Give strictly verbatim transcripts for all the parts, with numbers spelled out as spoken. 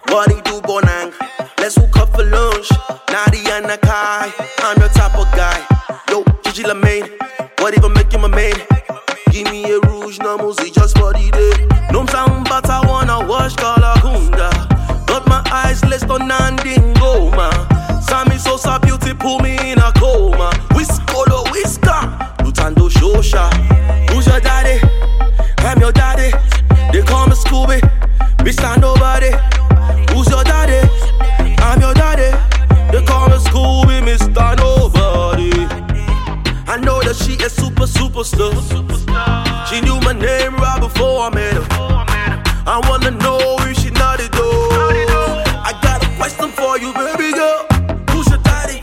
What he do, Bonang? Let's hook up for lunch. Nadia and Nakai, I'm your type of guy. Yo, Gigi Lamaine, what even make you my main? Give me a rouge, no music, just for the day. No sound, but I wanna wash Kalakunda. Got my eyes list on Nandingo, man. Sammy Sosa beauty, pull me in a coma. Whiskolo, whisker, Lutando Shosha. Who's your daddy? I'm your daddy. They call me Scooby, Mister Nobody. Who's your daddy? I'm your daddy. They call me Scooby, Mister Nobody. I know that she is super, superstar. She knew my name right before I met her. I wanna know if she naughty though. I got a question for you, baby girl. Who's your daddy?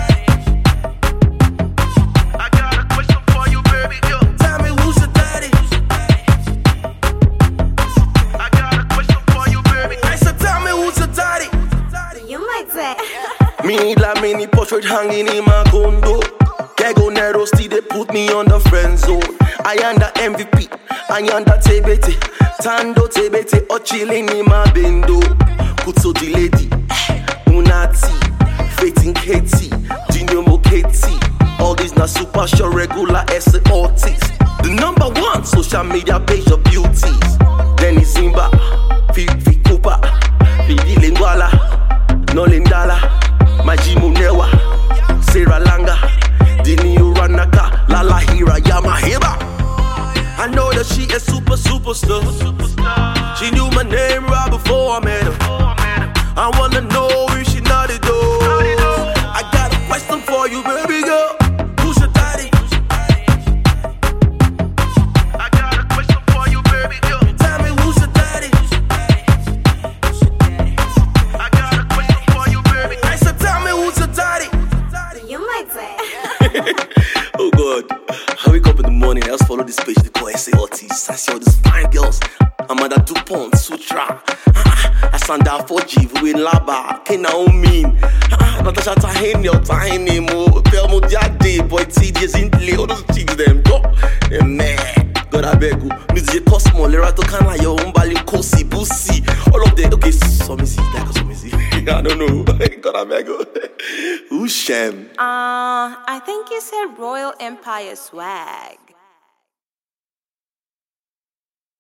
I got a question for you, baby girl. Tell me who's your daddy? I got a question for you, baby. I said, tell me who's your daddy? You might say. Me like mini portrait hanging in my condo. Kego Nero still they put me on the friend zone. I am the M V P, I am the T B T. Tando T B T, or chilling in my bendo. Kutso the lady, Unati, Fating Katie, Junior Moketi. All these na super show regular S Otis. The number one social media page of beauties. Denny Simba, Fifi Cooper, Fifi Lingwala, Nolindala, Majimu Newa, Sarah Langa, Dini Uranaka, Lala Hira Yamaheba. I know that she is super, superstar. She knew my name right before I met her. I wanna know if she naughty though. I got a question for you, baby girl. Who's your daddy? I got a question for you, baby girl. Tell me who's your daddy? I got a question for you, baby. I said, tell me who's your daddy? You might say. Oh God, I wake up in the morning, I just follow this page, they call S A Otis. I see all these fine girls. I'm at a DuPont, Sutra. I stand out for G, we in Laba, Kena Omin. Natasha Tahini, or Tahini, Mo, Pelmo Diade, Boy T D is in play, all those chicks, them, go. Man, God, I beg you. Music Cosmo, Lerato Kana, yo, Umbali, Kosi, Busi. All of them, okay, so me see, like, so me see. I don't know. God, I beg you. Who's Shem? Uh, I think you said Royal Empire Swag.